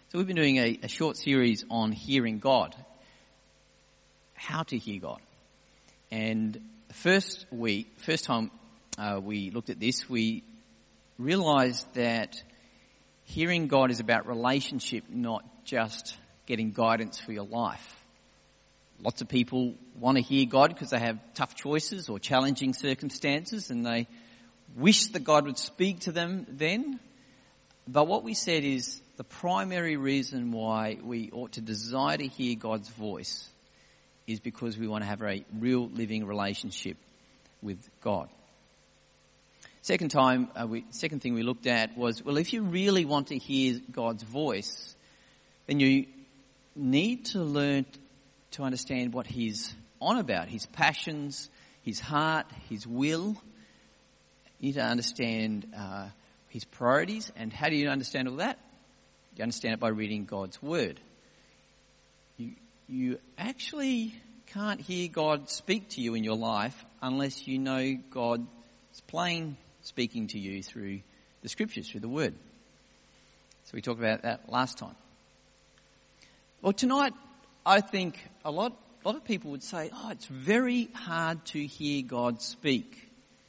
So we've been doing a short series on hearing God, how to hear God. And the first time we looked at this, we realised that hearing God is about relationship, not just getting guidance for your life. Lots of people want to hear God because they have tough choices or challenging circumstances and they wish that God would speak to them then. But what we said is the primary reason why we ought to desire to hear God's voice is because we want to have a real living relationship with God. Second thing we looked at was, well, if you really want to hear God's voice, then you need to learn to understand what He's on about, His passions, His heart, His will. You need to understand His priorities. And how do you understand all that? You understand it by reading God's Word. You actually can't hear God speak to you in your life unless you know God's plain speaking to you through the Scriptures, through the Word. So we talked about that last time. Well, tonight I think a lot of people would say, it's very hard to hear God speak.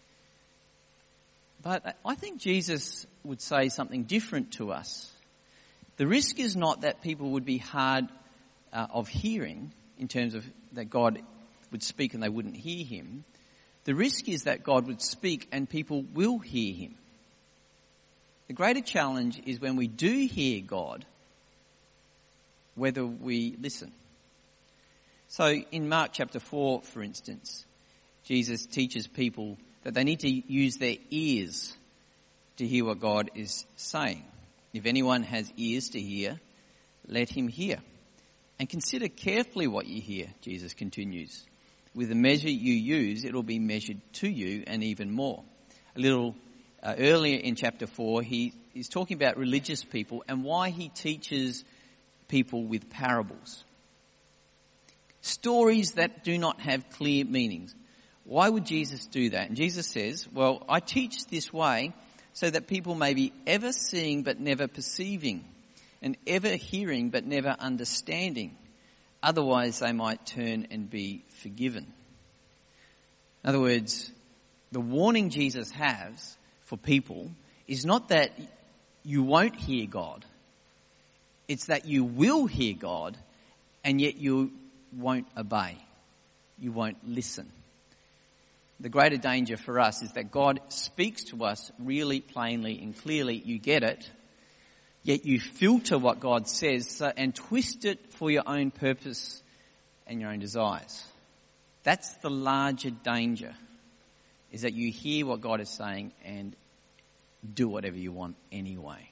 But I think Jesus would say something different to us. The risk is not that people would be hard of hearing in terms of that God would speak and they wouldn't hear Him. The risk is that God would speak and people will hear Him. The greater challenge is when we do hear God, whether we listen. So in Mark chapter 4, for instance, Jesus teaches people that they need to use their ears to hear what God is saying. If anyone has ears to hear, let him hear. And consider carefully what you hear, Jesus continues. With the measure you use, it will be measured to you and even more. A little earlier in chapter 4, he is talking about religious people and why he teaches people with parables. Stories that do not have clear meanings. Why would Jesus do that? And Jesus says, well, I teach this way so that people may be ever seeing but never perceiving, and ever hearing but never understanding. Otherwise they might turn and be forgiven. In other words, the warning Jesus has for people is not that you won't hear God. It's that you will hear God and yet you won't obey. You won't listen. The greater danger for us is that God speaks to us really plainly and clearly. You get it, yet you filter what God says and twist it for your own purpose and your own desires. That's the larger danger, is that you hear what God is saying and do whatever you want anyway.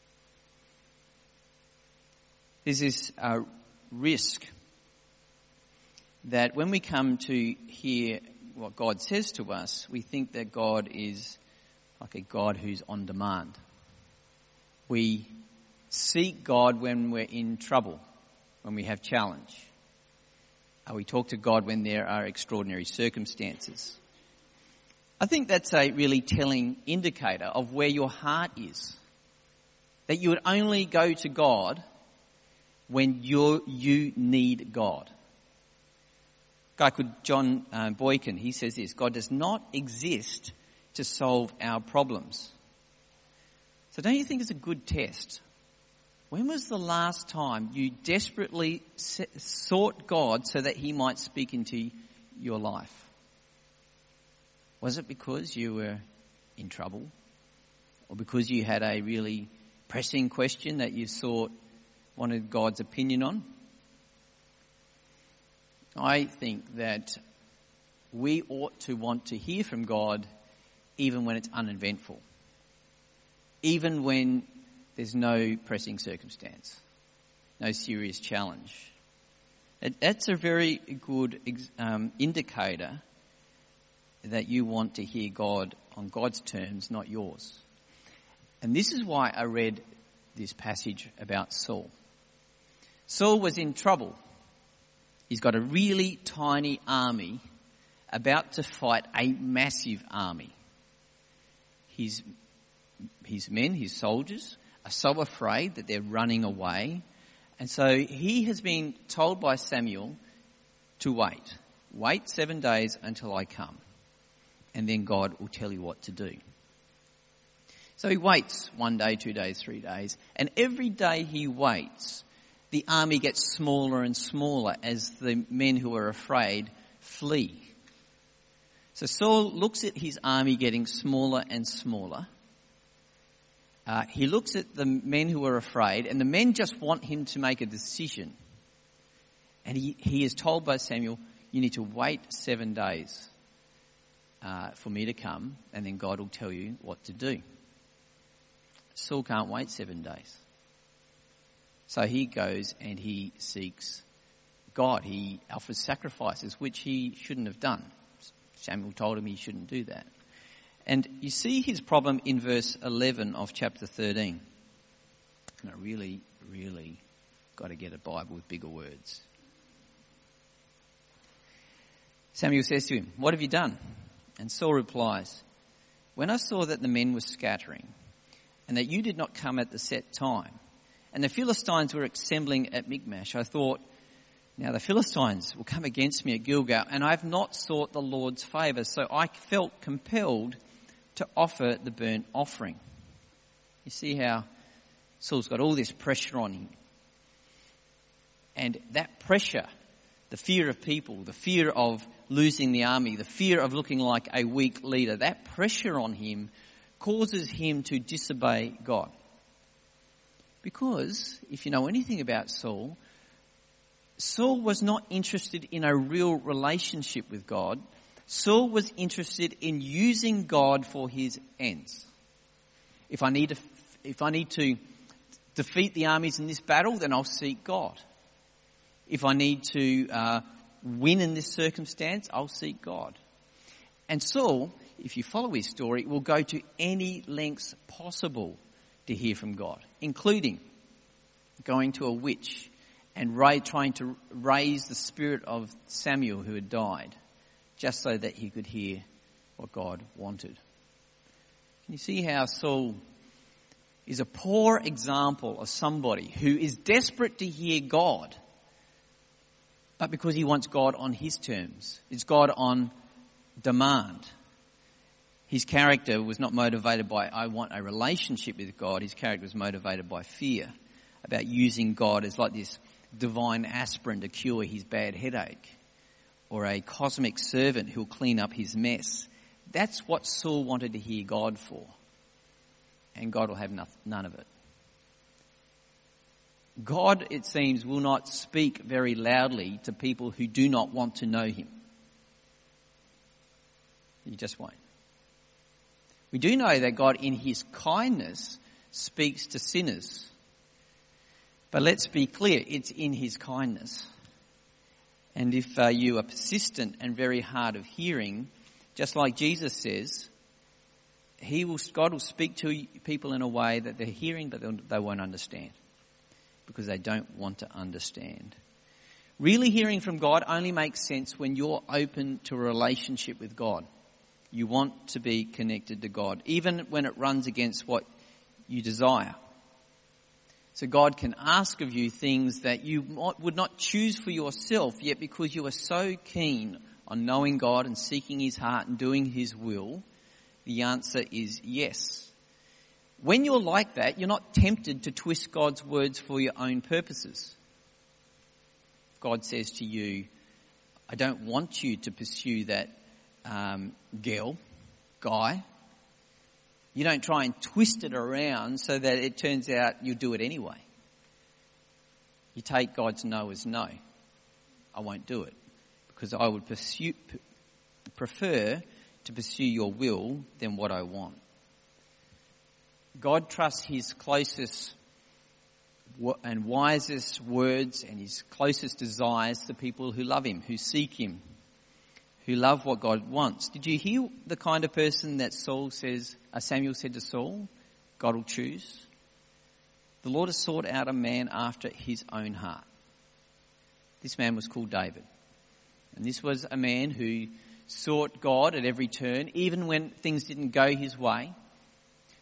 There's this risk that when we come to hear what God says to us, we think that God is like a God who's on demand. We seek God when we're in trouble, when we have challenge. We talk to God when there are extraordinary circumstances. I think that's a really telling indicator of where your heart is. That you would only go to God when you need God. A guy called John Boykin, he says this: God does not exist to solve our problems. So don't you think it's a good test? When was the last time you desperately sought God so that He might speak into your life? Was it because you were in trouble? Or because you had a really pressing question that you wanted God's opinion on? I think that we ought to want to hear from God even when it's uneventful. Even when there's no pressing circumstance, no serious challenge. That's a very good indicator that you want to hear God on God's terms, not yours. And this is why I read this passage about Saul. Saul was in trouble. He's got a really tiny army about to fight a massive army. His men, his soldiers, are so afraid that they're running away. And so he has been told by Samuel to wait. Wait 7 days until I come. And then God will tell you what to do. So he waits 1 day, 2 days, 3 days. And every day he waits, the army gets smaller and smaller as the men who are afraid flee. So Saul looks at his army getting smaller and smaller. He looks at the men who are afraid, and the men just want him to make a decision. And he is told by Samuel, you need to wait 7 days for me to come, and then God will tell you what to do. Saul can't wait 7 days. So he goes and he seeks God. He offers sacrifices, which he shouldn't have done. Samuel told him he shouldn't do that. And you see his problem in verse 11 of chapter 13. And I really, really got to get a Bible with bigger words. Samuel says to him, what have you done? And Saul replies, when I saw that the men were scattering and that you did not come at the set time and the Philistines were assembling at Michmash, I thought, now the Philistines will come against me at Gilgal, and I have not sought the Lord's favour, so I felt compelled to offer the burnt offering. You see how Saul's got all this pressure on him. And that pressure, the fear of people, the fear of losing the army, the fear of looking like a weak leader, that pressure on him causes him to disobey God. Because, if you know anything about Saul, Saul was not interested in a real relationship with God. Saul was interested in using God for his ends. If I need to defeat the armies in this battle, then I'll seek God. If I need to win in this circumstance, I'll seek God. And Saul, if you follow his story, will go to any lengths possible to hear from God, including going to a witch and trying to raise the spirit of Samuel who had died, just so that he could hear what God wanted. Can you see how Saul is a poor example of somebody who is desperate to hear God, but because he wants God on his terms, it's God on demand. His character was not motivated by, I want a relationship with God. His character was motivated by fear, about using God as like this divine aspirin to cure his bad headache, or a cosmic servant who'll clean up his mess. That's what Saul wanted to hear God for. And God will have none of it. God, it seems, will not speak very loudly to people who do not want to know him. You just won't. We do know that God, in his kindness, speaks to sinners. But let's be clear, it's in his kindness. And if you are persistent and very hard of hearing, just like Jesus says, God will speak to people in a way that they're hearing but they won't understand, because they don't want to understand. Really hearing from God only makes sense when you're open to a relationship with God. You want to be connected to God, even when it runs against what you desire. So God can ask of you things that you would not choose for yourself, yet because you are so keen on knowing God and seeking his heart and doing his will, the answer is yes. When you're like that, you're not tempted to twist God's words for your own purposes. If God says to you, I don't want you to pursue that guy, you don't try and twist it around so that it turns out you'll do it anyway. You take God's no as no. I won't do it, because I would prefer to pursue your will than what I want. God trusts his closest and wisest words and his closest desires to people who love him, who seek him, who love what God wants. Did you hear the kind of person that Samuel said to Saul, God will choose? The Lord has sought out a man after his own heart. This man was called David. And this was a man who sought God at every turn, even when things didn't go his way.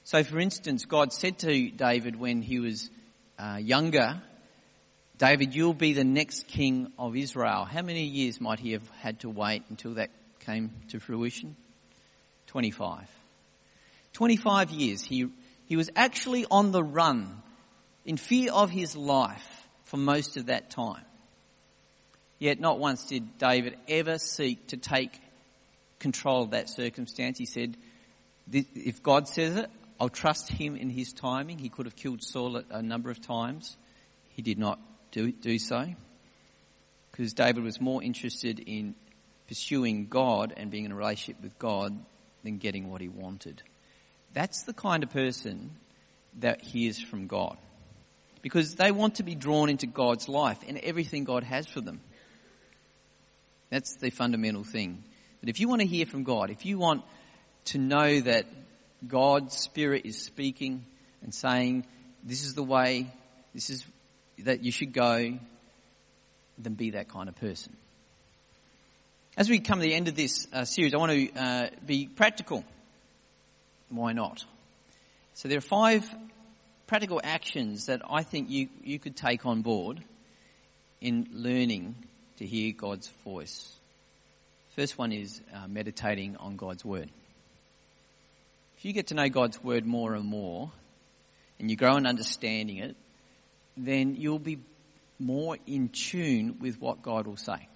So, for instance, God said to David when he was younger, David, you'll be the next king of Israel. How many years might he have had to wait until that came to fruition? 25. 25 years. He was actually on the run, in fear of his life for most of that time. Yet not once did David ever seek to take control of that circumstance. He said, if God says it, I'll trust him in his timing. He could have killed Saul a number of times. He did not do so, because David was more interested in pursuing God and being in a relationship with God than getting what he wanted. That's the kind of person that hears from God, because they want to be drawn into God's life and everything God has for them. That's the fundamental thing. That if you want to hear from God, if you want to know that God's Spirit is speaking and saying, this is the way, this is that you should go, then be that kind of person. As we come to the end of this series, I want to be practical. Why not? So there are 5 practical actions that I think you could take on board in learning to hear God's voice. First one is meditating on God's Word. If you get to know God's Word more and more, and you grow in understanding it, then you'll be more in tune with what God will say.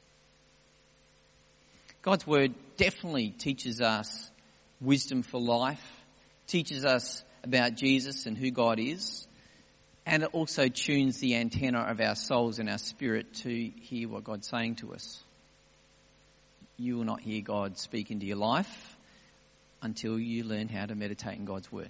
God's Word definitely teaches us wisdom for life, teaches us about Jesus and who God is, and it also tunes the antenna of our souls and our spirit to hear what God's saying to us. You will not hear God speak into your life until you learn how to meditate in God's Word.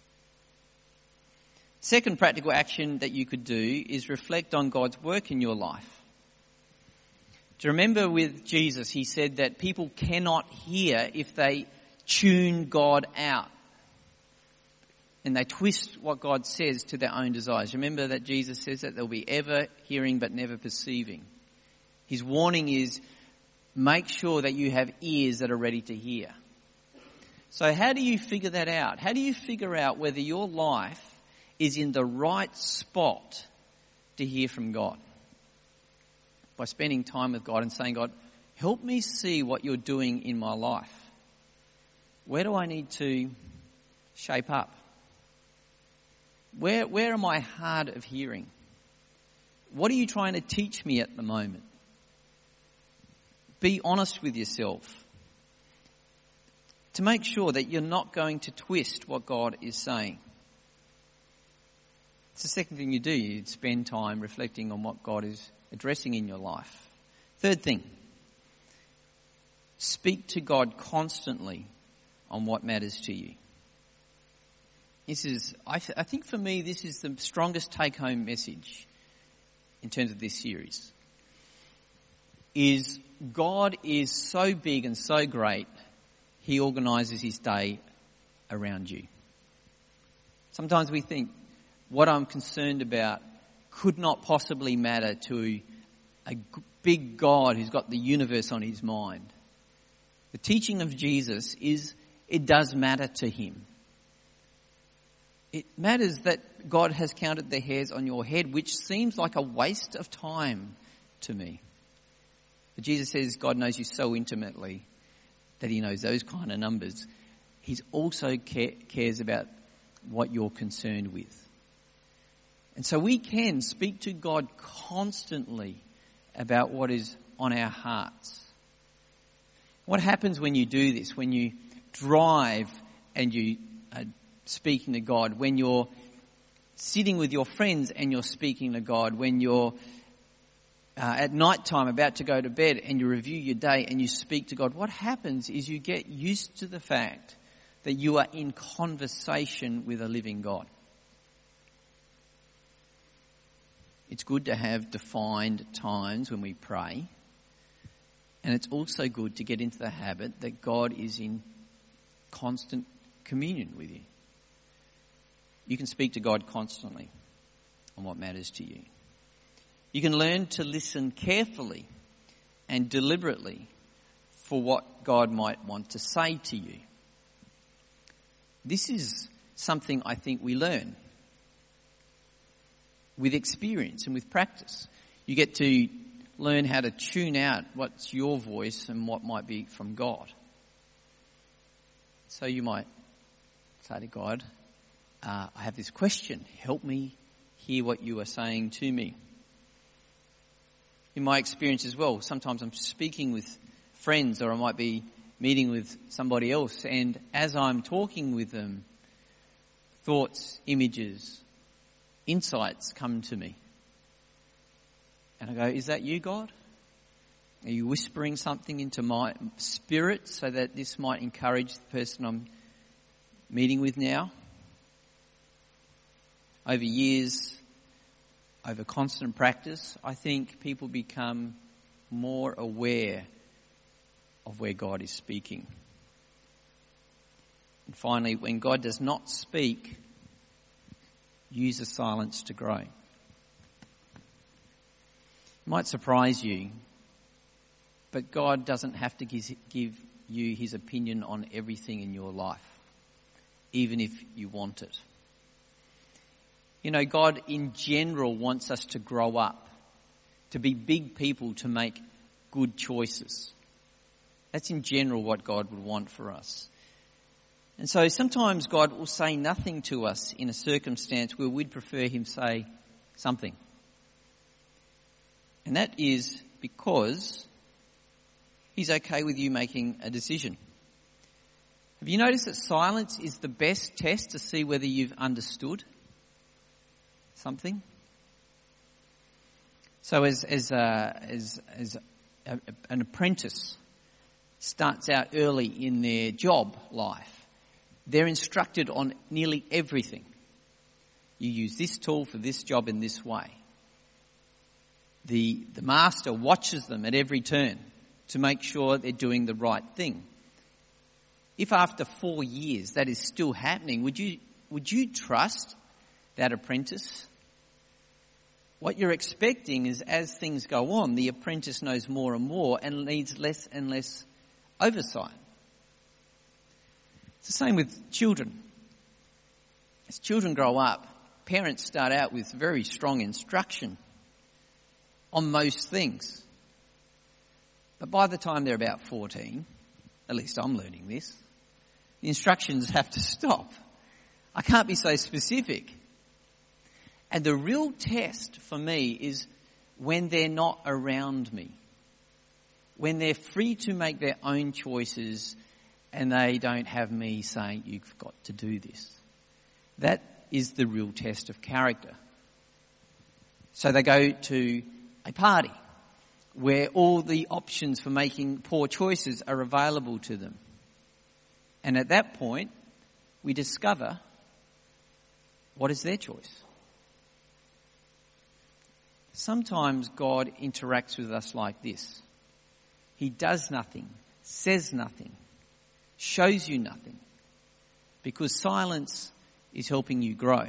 Second practical action that you could do is reflect on God's work in your life. Do you remember with Jesus, he said that people cannot hear if they tune God out and they twist what God says to their own desires. Remember that Jesus says that they'll be ever hearing but never perceiving. His warning is, make sure that you have ears that are ready to hear. So how do you figure that out? How do you figure out whether your life is in the right spot to hear from God? By spending time with God and saying, God, help me see what you're doing in my life. Where do I need to shape up? Where am I hard of hearing? What are you trying to teach me at the moment? Be honest with yourself to make sure that you're not going to twist what God is saying. It's the second thing you do. You spend time reflecting on what God is addressing in your life. Third thing, speak to God constantly on what matters to you. I think for me, this is the strongest take-home message in terms of this series. Is God is so big and so great, he organises his day around you. Sometimes we think, what I'm concerned about could not possibly matter to a big God who's got the universe on his mind. The teaching of Jesus is it does matter to him. It matters that God has counted the hairs on your head, which seems like a waste of time to me. But Jesus says God knows you so intimately that he knows those kind of numbers. He also cares about what you're concerned with. And so we can speak to God constantly about what is on our hearts. What happens when you do this? When you drive and you are speaking to God, when you're sitting with your friends and you're speaking to God, when you're at night time about to go to bed and you review your day and you speak to God, what happens is you get used to the fact that you are in conversation with a living God. It's good to have defined times when we pray. And it's also good to get into the habit that God is in constant communion with you. You can speak to God constantly on what matters to you. You can learn to listen carefully and deliberately for what God might want to say to you. This is something I think we learn with experience and with practice. You get to learn how to tune out what's your voice and what might be from God. So you might say to God, I have this question. Help me hear what you are saying to me. In my experience as well, sometimes I'm speaking with friends, or I might be meeting with somebody else, and as I'm talking with them, thoughts, images, insights come to me. And I go, is that you, God? Are you whispering something into my spirit so that this might encourage the person I'm meeting with now? Over years, over constant practice, I think people become more aware of where God is speaking. And finally, when God does not speak, use the silence to grow. It might surprise you, but God doesn't have to give you his opinion on everything in your life, even if you want it. You know, God in general wants us to grow up, to be big people, to make good choices. That's in general what God would want for us. And so sometimes God will say nothing to us in a circumstance where we'd prefer him say something. And that is because he's okay with you making a decision. Have you noticed that silence is the best test to see whether you've understood something? So as an apprentice starts out early in their job life, they're instructed on nearly everything. You use this tool for this job in this way. The master watches them at every turn to make sure they're doing the right thing. If after 4 years that is still happening, would you trust that apprentice? What you're expecting is, as things go on, the apprentice knows more and more and needs less and less oversight. It's the same with children. As children grow up, parents start out with very strong instruction on most things. But by the time they're about 14, at least I'm learning this, the instructions have to stop. I can't be so specific. And the real test for me is when they're not around me. When they're free to make their own choices and they don't have me saying, you've got to do this. That is the real test of character. So they go to a party where all the options for making poor choices are available to them. And at that point, we discover what is their choice. Sometimes God interacts with us like this. He does nothing, says nothing, shows you nothing, because silence is helping you grow.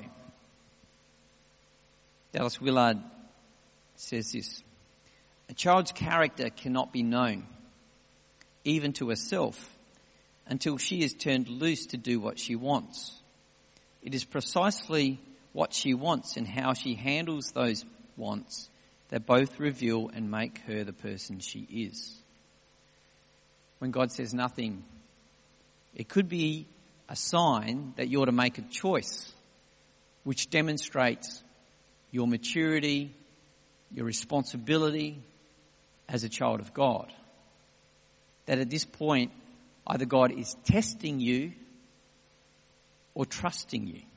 Dallas Willard says this: a child's character cannot be known, even to herself, until she is turned loose to do what she wants. It is precisely what she wants and how she handles those wants that both reveal and make her the person she is. When God says nothing, it could be a sign that you're to make a choice which demonstrates your maturity, your responsibility as a child of God. That at this point, either God is testing you or trusting you.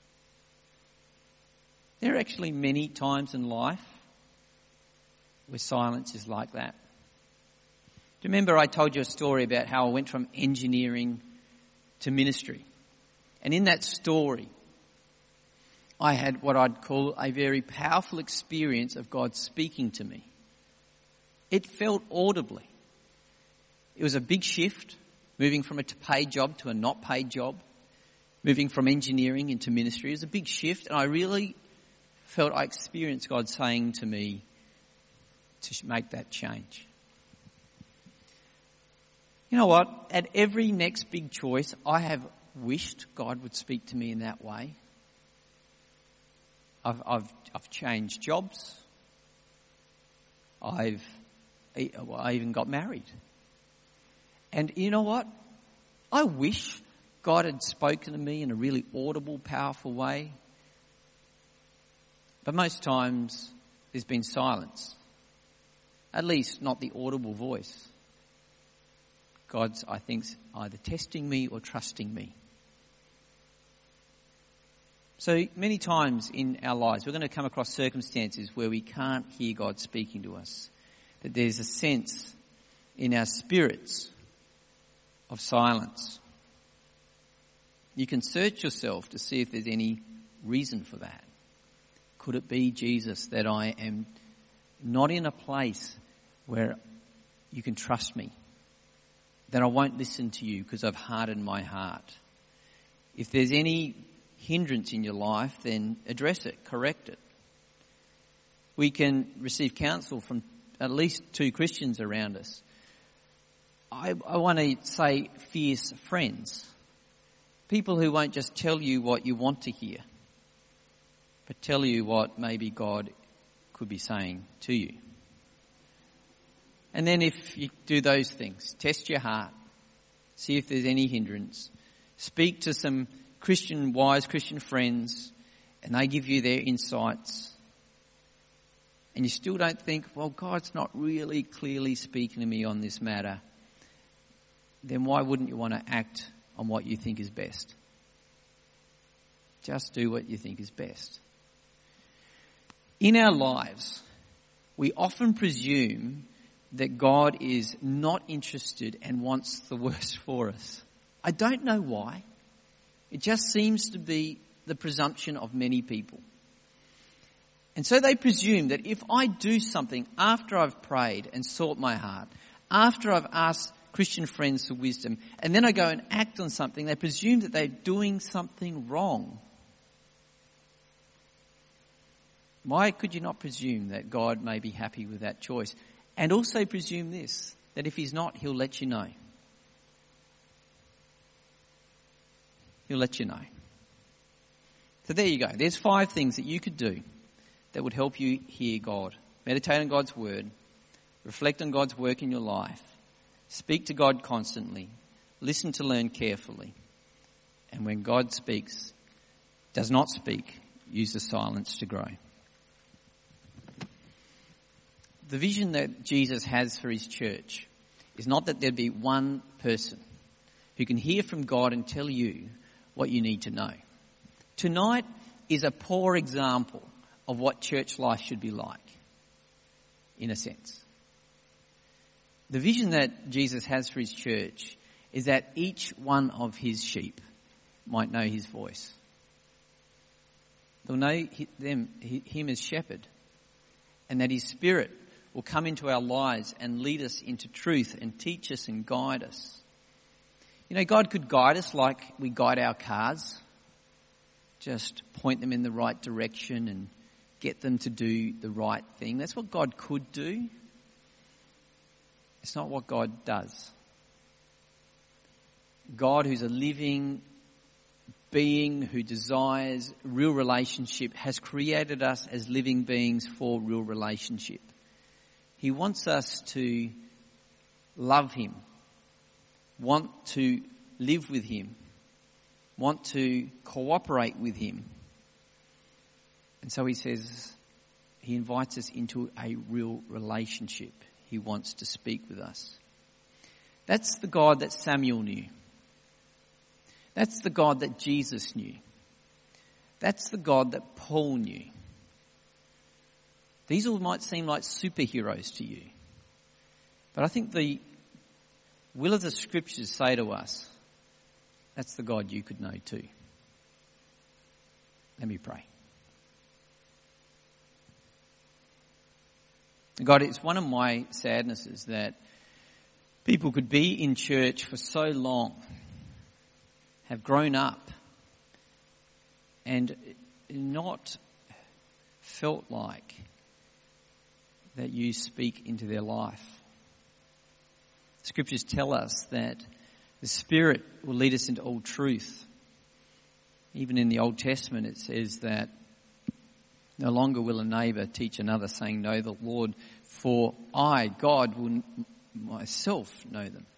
There are actually many times in life where silence is like that. Do you remember I told you a story about how I went from engineering to ministry? And in that story, I had what I'd call a very powerful experience of God speaking to me. It felt audibly. It was a big shift, moving from a paid job to a not paid job, moving from engineering into ministry. It was a big shift, and I really felt I experienced God saying to me to make that change. You know what? At every next big choice, I have wished God would speak to me in that way. I've changed jobs. I even got married. And you know what? I wish God had spoken to me in a really audible, powerful way. But most times there's been silence. At least not the audible voice. God's, I think, either testing me or trusting me. So many times in our lives we're going to come across circumstances where we can't hear God speaking to us. That there's a sense in our spirits of silence. You can search yourself to see if there's any reason for that. Could it be, Jesus, that I am not in a place where you can trust me? That I won't listen to you because I've hardened my heart? If there's any hindrance in your life, then address it, correct it. We can receive counsel from at least 2 Christians around us. I want to say fierce friends. People who won't just tell you what you want to hear, but tell you what maybe God could be saying to you. And then if you do those things, test your heart, see if there's any hindrance, speak to some wise Christian friends, and they give you their insights, and you still don't think, well, God's not really clearly speaking to me on this matter, then why wouldn't you want to act on what you think is best? Just do what you think is best. In our lives, we often presume that God is not interested and wants the worst for us. I don't know why. It just seems to be the presumption of many people. And so they presume that if I do something after I've prayed and sought my heart, after I've asked Christian friends for wisdom, and then I go and act on something, they presume that they're doing something wrong. Why could you not presume that God may be happy with that choice? And also presume this, that if he's not, he'll let you know. He'll let you know. So there you go. There's 5 things that you could do that would help you hear God. Meditate on God's word. Reflect on God's work in your life. Speak to God constantly. Listen to learn carefully. And when God speaks, does not speak, use the silence to grow. The vision that Jesus has for his church is not that there'd be one person who can hear from God and tell you what you need to know. Tonight is a poor example of what church life should be like, in a sense. The vision that Jesus has for his church is that each one of his sheep might know his voice. They'll know him as shepherd, and that his Spirit will come into our lives and lead us into truth and teach us and guide us. You know, God could guide us like we guide our cars. Just point them in the right direction and get them to do the right thing. That's what God could do. It's not what God does. God, who's a living being who desires real relationship, has created us as living beings for real relationship. He wants us to love him, want to live with him, want to cooperate with him. And so he says, he invites us into a real relationship. He wants to speak with us. That's the God that Samuel knew. That's the God that Jesus knew. That's the God that Paul knew. These all might seem like superheroes to you. But I think the will of the scriptures say to us, that's the God you could know too. Let me pray. God, it's one of my sadnesses that people could be in church for so long, have grown up, and not felt like that you speak into their life. Scriptures tell us that The Spirit will lead us into all truth. Even in the Old Testament it says that no longer will a neighbour teach another, saying, know the Lord, for I, God, will myself know them.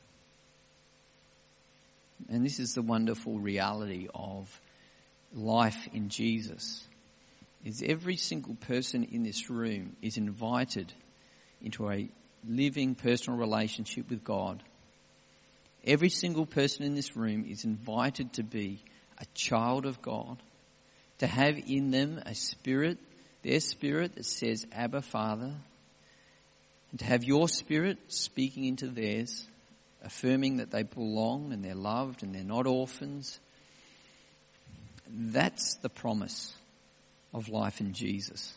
And this is the wonderful reality of life in Jesus, is every single person in this room is invited into a living personal relationship with God. Every single person in this room is invited to be a child of God, to have in them a spirit, their spirit that says, Abba, Father, and to have your spirit speaking into theirs, affirming that they belong and they're loved and they're not orphans. That's the promise of life in Jesus.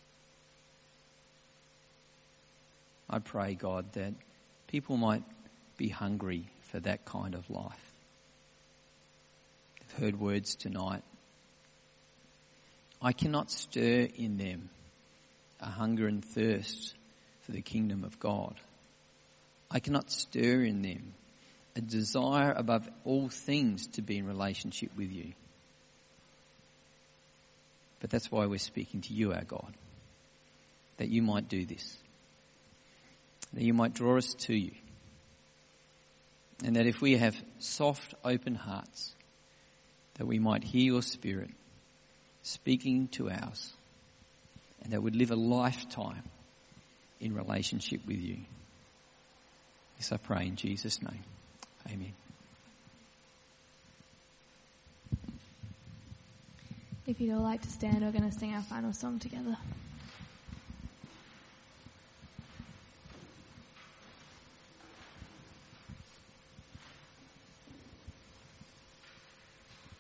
I pray, God, that people might be hungry for that kind of life. They've heard words tonight. I cannot stir in them a hunger and thirst for the kingdom of God. I cannot stir in them a desire above all things to be in relationship with you. But that's why we're speaking to you, our God, that you might do this, that you might draw us to you, and that if we have soft, open hearts, that we might hear your Spirit speaking to ours, and that we'd live a lifetime in relationship with you. This I pray in Jesus' name. Amen. If you'd all like to stand, we're going to sing our final song together.